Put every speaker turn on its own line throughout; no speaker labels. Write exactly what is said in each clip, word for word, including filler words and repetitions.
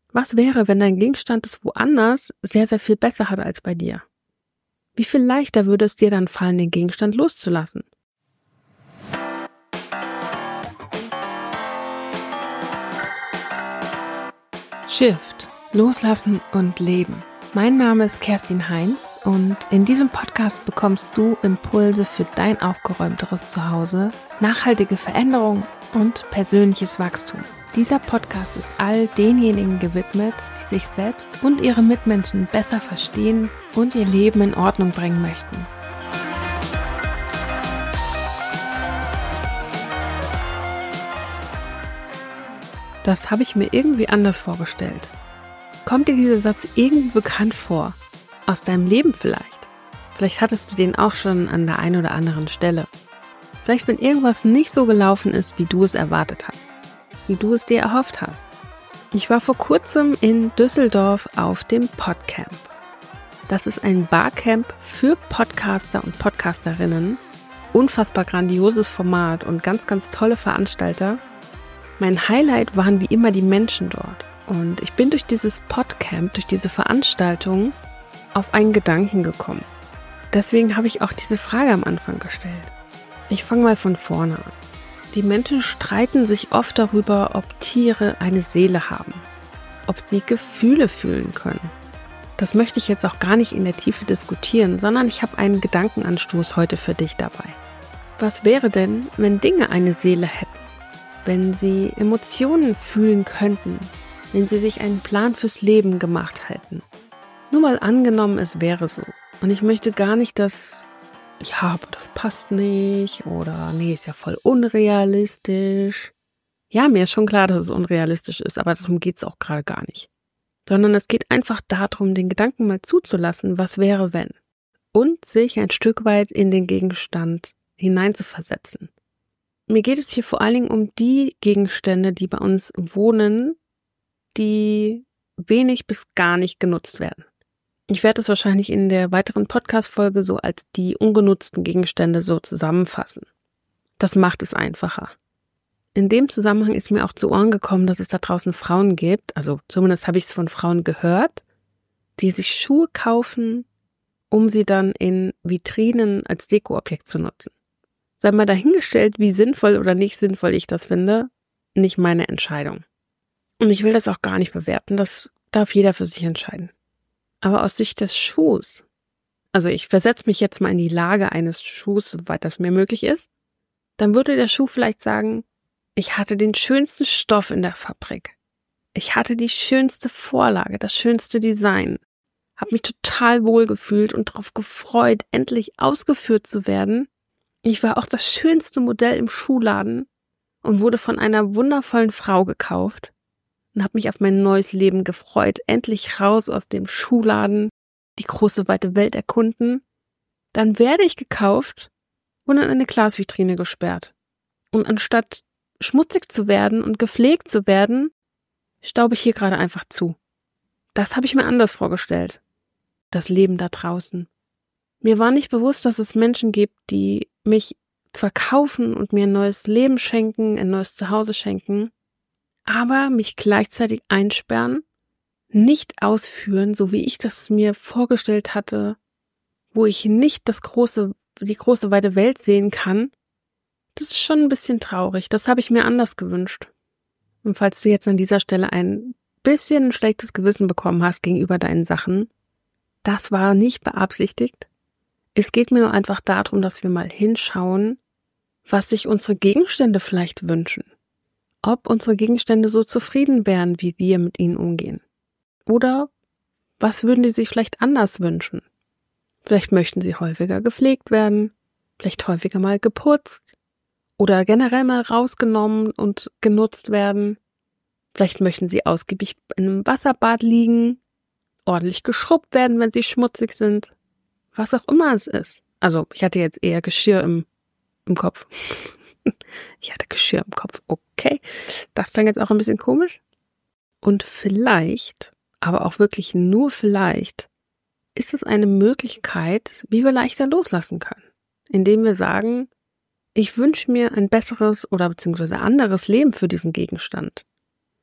Was wäre, wenn dein Gegenstand es woanders sehr, sehr viel besser hat als bei dir? Wie viel leichter würde es dir dann fallen, den Gegenstand loszulassen? Shift, Loslassen und Leben. Mein Name ist Kerstin Heinz und in diesem Podcast bekommst du Impulse für dein aufgeräumteres Zuhause, nachhaltige Veränderung und persönliches Wachstum. Dieser Podcast ist all denjenigen gewidmet, die sich selbst und ihre Mitmenschen besser verstehen und ihr Leben in Ordnung bringen möchten. Das habe ich mir irgendwie anders vorgestellt. Kommt dir dieser Satz irgendwie bekannt vor? Aus deinem Leben vielleicht? Vielleicht hattest du den auch schon an der einen oder anderen Stelle. Vielleicht, wenn irgendwas nicht so gelaufen ist, wie du es erwartet hast. Wie du es dir erhofft hast. Ich war vor kurzem in Düsseldorf auf dem Podcamp. Das ist ein Barcamp für Podcaster und Podcasterinnen. Unfassbar grandioses Format und ganz, ganz tolle Veranstalter. Mein Highlight waren wie immer die Menschen dort. Und ich bin durch dieses Podcamp, durch diese Veranstaltung auf einen Gedanken gekommen. Deswegen habe ich auch diese Frage am Anfang gestellt. Ich fange mal von vorne an. Die Menschen streiten sich oft darüber, ob Tiere eine Seele haben, ob sie Gefühle fühlen können. Das möchte ich jetzt auch gar nicht in der Tiefe diskutieren, sondern ich habe einen Gedankenanstoß heute für dich dabei. Was wäre denn, wenn Dinge eine Seele hätten? Wenn sie Emotionen fühlen könnten, wenn sie sich einen Plan fürs Leben gemacht hätten. Nur mal angenommen, es wäre so. Und ich möchte gar nicht, dass, ja, aber das passt nicht oder nee, ist ja voll unrealistisch. Ja, mir ist schon klar, dass es unrealistisch ist, aber darum geht es auch gerade gar nicht. Sondern es geht einfach darum, den Gedanken mal zuzulassen, was wäre, wenn. Und sich ein Stück weit in den Gegenstand hineinzuversetzen. Mir geht es hier vor allen Dingen um die Gegenstände, die bei uns wohnen, die wenig bis gar nicht genutzt werden. Ich werde es wahrscheinlich in der weiteren Podcast-Folge so als die ungenutzten Gegenstände so zusammenfassen. Das macht es einfacher. In dem Zusammenhang ist mir auch zu Ohren gekommen, dass es da draußen Frauen gibt, also zumindest habe ich es von Frauen gehört, die sich Schuhe kaufen, um sie dann in Vitrinen als Dekoobjekt zu nutzen. Sei mal dahingestellt, wie sinnvoll oder nicht sinnvoll ich das finde, nicht meine Entscheidung. Und ich will das auch gar nicht bewerten, das darf jeder für sich entscheiden. Aber aus Sicht des Schuhs, also ich versetze mich jetzt mal in die Lage eines Schuhs, soweit das mir möglich ist, dann würde der Schuh vielleicht sagen, ich hatte den schönsten Stoff in der Fabrik. Ich hatte die schönste Vorlage, das schönste Design. Habe mich total wohl gefühlt und darauf gefreut, endlich ausgeführt zu werden. Ich war auch das schönste Modell im Schuhladen und wurde von einer wundervollen Frau gekauft und habe mich auf mein neues Leben gefreut, endlich raus aus dem Schuhladen, die große weite Welt erkunden. Dann werde ich gekauft und in eine Glasvitrine gesperrt. Und anstatt schmutzig zu werden und gepflegt zu werden, staube ich hier gerade einfach zu. Das habe ich mir anders vorgestellt. Das Leben da draußen. Mir war nicht bewusst, dass es Menschen gibt, die mich zwar kaufen und mir ein neues Leben schenken, ein neues Zuhause schenken, aber mich gleichzeitig einsperren, nicht ausführen, so wie ich das mir vorgestellt hatte, wo ich nicht das große, die große weite Welt sehen kann. Das ist schon ein bisschen traurig. Das habe ich mir anders gewünscht. Und falls du jetzt an dieser Stelle ein bisschen ein schlechtes Gewissen bekommen hast gegenüber deinen Sachen, das war nicht beabsichtigt. Es geht mir nur einfach darum, dass wir mal hinschauen, was sich unsere Gegenstände vielleicht wünschen. Ob unsere Gegenstände so zufrieden wären, wie wir mit ihnen umgehen. Oder was würden die sich vielleicht anders wünschen? Vielleicht möchten sie häufiger gepflegt werden, vielleicht häufiger mal geputzt oder generell mal rausgenommen und genutzt werden. Vielleicht möchten sie ausgiebig in einem Wasserbad liegen, ordentlich geschrubbt werden, wenn sie schmutzig sind. Was auch immer es ist. Also ich hatte jetzt eher Geschirr im, im Kopf. Ich hatte Geschirr im Kopf. Okay, das klang jetzt auch ein bisschen komisch. Und vielleicht, aber auch wirklich nur vielleicht, ist es eine Möglichkeit, wie wir leichter loslassen können. Indem wir sagen, ich wünsche mir ein besseres oder beziehungsweise anderes Leben für diesen Gegenstand.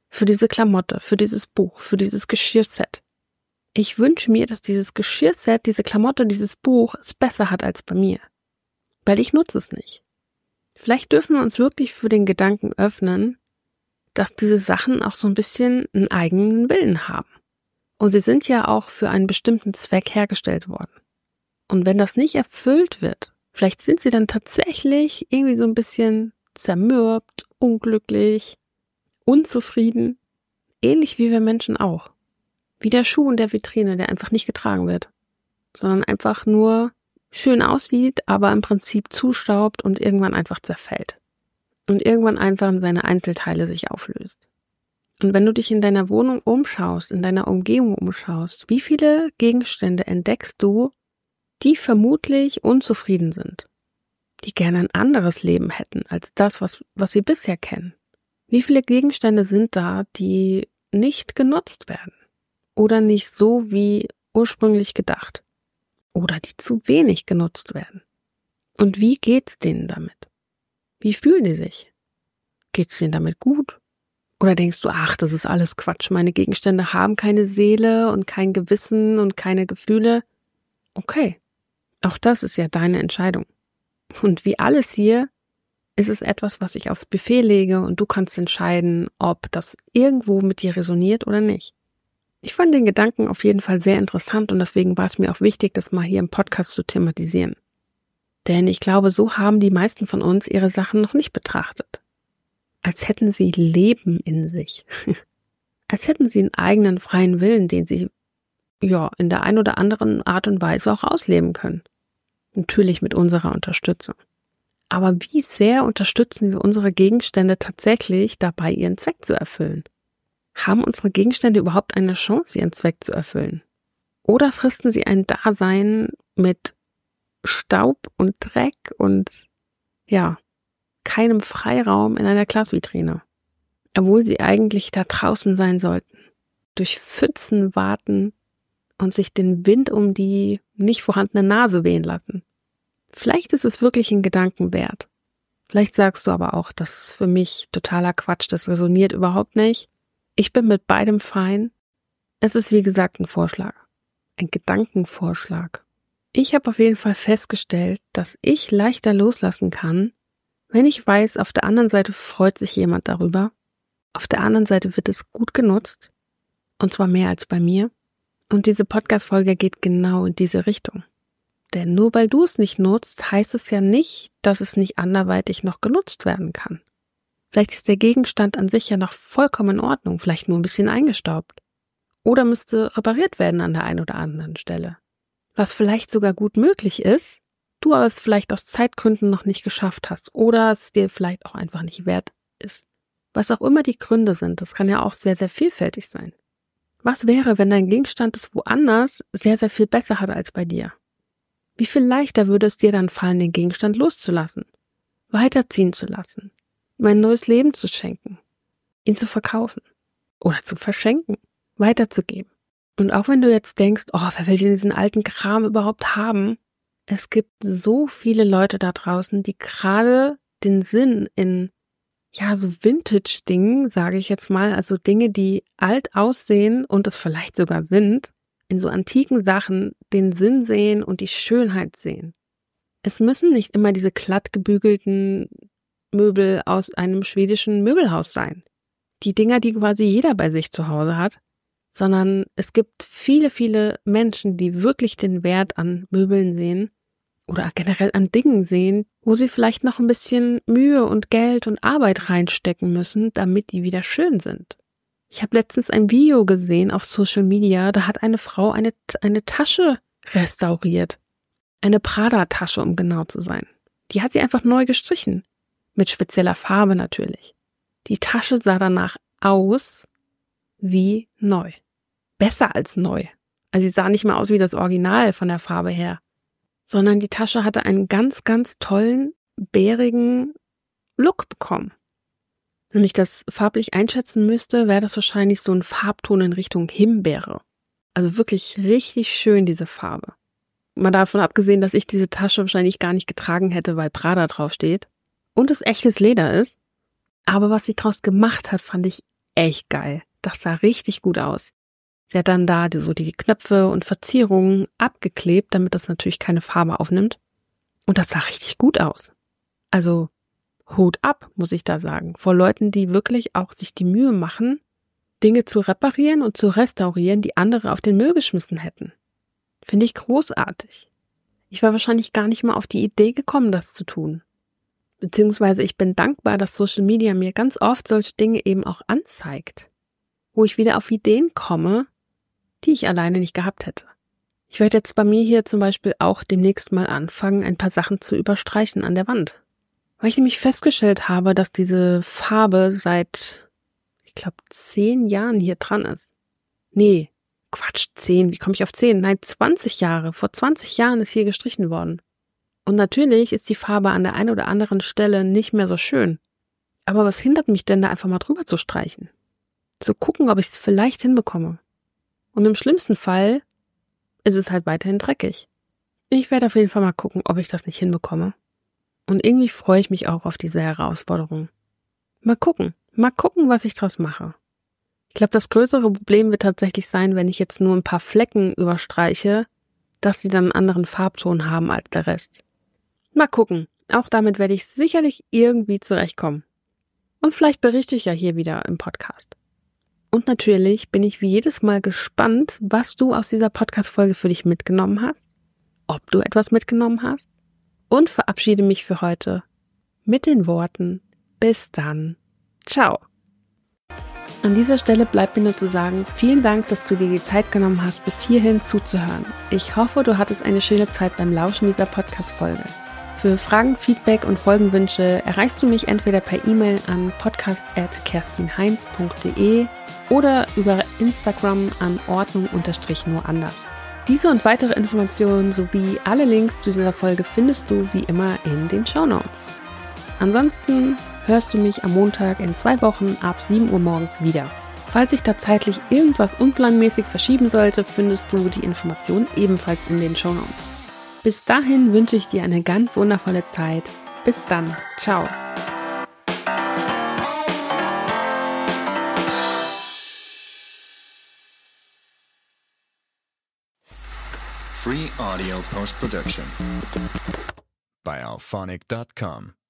für diese Klamotte, für dieses Buch, für dieses Geschirrset. Ich wünsche mir, dass dieses Geschirrset, diese Klamotte, dieses Buch es besser hat als bei mir. Weil ich nutze es nicht. Vielleicht dürfen wir uns wirklich für den Gedanken öffnen, dass diese Sachen auch so ein bisschen einen eigenen Willen haben. Und sie sind ja auch für einen bestimmten Zweck hergestellt worden. Und wenn das nicht erfüllt wird, vielleicht sind sie dann tatsächlich irgendwie so ein bisschen zermürbt, unglücklich, unzufrieden. Ähnlich wie wir Menschen auch. Wie der Schuh in der Vitrine, der einfach nicht getragen wird. Sondern einfach nur schön aussieht, aber im Prinzip zustaubt und irgendwann einfach zerfällt. Und irgendwann einfach in seine Einzelteile sich auflöst. Und wenn du dich in deiner Wohnung umschaust, in deiner Umgebung umschaust, wie viele Gegenstände entdeckst du, die vermutlich unzufrieden sind, die gerne ein anderes Leben hätten als das, was, was sie bisher kennen? Wie viele Gegenstände sind da, die nicht genutzt werden oder nicht so wie ursprünglich gedacht oder die zu wenig genutzt werden? Und wie geht's denen damit? Wie fühlen die sich? Geht's denen damit gut? Oder denkst du, ach, das ist alles Quatsch, meine Gegenstände haben keine Seele und kein Gewissen und keine Gefühle? Okay, auch das ist ja deine Entscheidung. Und wie alles hier ist es etwas, was ich aufs Buffet lege und du kannst entscheiden, ob das irgendwo mit dir resoniert oder nicht. Ich fand den Gedanken auf jeden Fall sehr interessant und deswegen war es mir auch wichtig, das mal hier im Podcast zu thematisieren. Denn ich glaube, so haben die meisten von uns ihre Sachen noch nicht betrachtet. Als hätten sie Leben in sich. Als hätten sie einen eigenen freien Willen, den sie ja in der ein oder anderen Art und Weise auch ausleben können. Natürlich mit unserer Unterstützung. Aber wie sehr unterstützen wir unsere Gegenstände tatsächlich dabei, ihren Zweck zu erfüllen? Haben unsere Gegenstände überhaupt eine Chance, ihren Zweck zu erfüllen? Oder fristen sie ein Dasein mit Staub und Dreck und ja, keinem Freiraum in einer Glasvitrine, obwohl sie eigentlich da draußen sein sollten, durch Pfützen warten und sich den Wind um die nicht vorhandene Nase wehen lassen. Vielleicht ist es wirklich ein Gedanken wert. Vielleicht sagst du aber auch, das ist für mich totaler Quatsch, das resoniert überhaupt nicht. Ich bin mit beidem fein. Es ist wie gesagt ein Vorschlag, ein Gedankenvorschlag. Ich habe auf jeden Fall festgestellt, dass ich leichter loslassen kann, wenn ich weiß, auf der anderen Seite freut sich jemand darüber, auf der anderen Seite wird es gut genutzt, und zwar mehr als bei mir. Und diese Podcast-Folge geht genau in diese Richtung. Denn nur weil du es nicht nutzt, heißt es ja nicht, dass es nicht anderweitig noch genutzt werden kann. Vielleicht ist der Gegenstand an sich ja noch vollkommen in Ordnung, vielleicht nur ein bisschen eingestaubt. Oder müsste repariert werden an der einen oder anderen Stelle. Was vielleicht sogar gut möglich ist, du aber es vielleicht aus Zeitgründen noch nicht geschafft hast oder es dir vielleicht auch einfach nicht wert ist. Was auch immer die Gründe sind, das kann ja auch sehr, sehr vielfältig sein. Was wäre, wenn dein Gegenstand es woanders sehr, sehr viel besser hat als bei dir? Wie viel leichter würde es dir dann fallen, den Gegenstand loszulassen, weiterziehen zu lassen, ihm ein neues Leben zu schenken, ihn zu verkaufen oder zu verschenken, weiterzugeben? Und auch wenn du jetzt denkst, oh, wer will denn diesen alten Kram überhaupt haben? Es gibt so viele Leute da draußen, die gerade den Sinn in, ja, so Vintage-Dingen, sage ich jetzt mal, also Dinge, die alt aussehen und es vielleicht sogar sind, in so antiken Sachen den Sinn sehen und die Schönheit sehen. Es müssen nicht immer diese glatt gebügelten Möbel aus einem schwedischen Möbelhaus sein. Die Dinger, die quasi jeder bei sich zu Hause hat, sondern es gibt viele, viele Menschen, die wirklich den Wert an Möbeln sehen oder generell an Dingen sehen, wo sie vielleicht noch ein bisschen Mühe und Geld und Arbeit reinstecken müssen, damit die wieder schön sind. Ich habe letztens ein Video gesehen auf Social Media, da hat eine Frau eine, eine Tasche restauriert. Eine Prada-Tasche, um genau zu sein. Die hat sie einfach neu gestrichen. Mit spezieller Farbe natürlich. Die Tasche sah danach aus wie neu. Besser als neu. Also sie sah nicht mehr aus wie das Original von der Farbe her. Sondern die Tasche hatte einen ganz, ganz tollen, bärigen Look bekommen. Wenn ich das farblich einschätzen müsste, wäre das wahrscheinlich so ein Farbton in Richtung Himbeere. Also wirklich richtig schön, diese Farbe. Mal davon abgesehen, dass ich diese Tasche wahrscheinlich gar nicht getragen hätte, weil Prada draufsteht. Und es echtes Leder ist. Aber was sie draus gemacht hat, fand ich echt geil. Das sah richtig gut aus. Sie hat dann da so die Knöpfe und Verzierungen abgeklebt, damit das natürlich keine Farbe aufnimmt. Und das sah richtig gut aus. Also Hut ab, muss ich da sagen, vor Leuten, die wirklich auch sich die Mühe machen, Dinge zu reparieren und zu restaurieren, die andere auf den Müll geschmissen hätten. Finde ich großartig. Ich war wahrscheinlich gar nicht mal auf die Idee gekommen, das zu tun. Beziehungsweise ich bin dankbar, dass Social Media mir ganz oft solche Dinge eben auch anzeigt, wo ich wieder auf Ideen komme, die ich alleine nicht gehabt hätte. Ich werde jetzt bei mir hier zum Beispiel auch demnächst mal anfangen, ein paar Sachen zu überstreichen an der Wand. Weil ich nämlich festgestellt habe, dass diese Farbe seit, ich glaube, zehn Jahren hier dran ist. Nee, Quatsch, zehn, wie komme ich auf zehn? Nein, zwanzig Jahre. Vor zwanzig Jahren ist hier gestrichen worden. Und natürlich ist die Farbe an der einen oder anderen Stelle nicht mehr so schön. Aber was hindert mich denn, da einfach mal drüber zu streichen? Zu gucken, ob ich es vielleicht hinbekomme. Und im schlimmsten Fall ist es halt weiterhin dreckig. Ich werde auf jeden Fall mal gucken, ob ich das nicht hinbekomme. Und irgendwie freue ich mich auch auf diese Herausforderung. Mal gucken, mal gucken, was ich draus mache. Ich glaube, das größere Problem wird tatsächlich sein, wenn ich jetzt nur ein paar Flecken überstreiche, dass sie dann einen anderen Farbton haben als der Rest. Mal gucken, auch damit werde ich sicherlich irgendwie zurechtkommen. Und vielleicht berichte ich ja hier wieder im Podcast. Und natürlich bin ich wie jedes Mal gespannt, was du aus dieser Podcast-Folge für dich mitgenommen hast, ob du etwas mitgenommen hast. Und verabschiede mich für heute mit den Worten: Bis dann. Ciao. An dieser Stelle bleibt mir nur zu sagen, vielen Dank, dass du dir die Zeit genommen hast, bis hierhin zuzuhören. Ich hoffe, du hattest eine schöne Zeit beim Lauschen dieser Podcast-Folge. Für Fragen, Feedback und Folgenwünsche erreichst du mich entweder per E-Mail an podcast at kerstinheinz punkt de oder über Instagram an ordnung-nur anders. Diese und weitere Informationen sowie alle Links zu dieser Folge findest du wie immer in den Shownotes. Ansonsten hörst du mich am Montag in zwei Wochen ab sieben Uhr morgens wieder. Falls sich da zeitlich irgendwas unplanmäßig verschieben sollte, findest du die Informationen ebenfalls in den Shownotes. Bis dahin wünsche ich dir eine ganz wundervolle Zeit. Bis dann. Ciao.
Free audio post-production by alphonic dot com.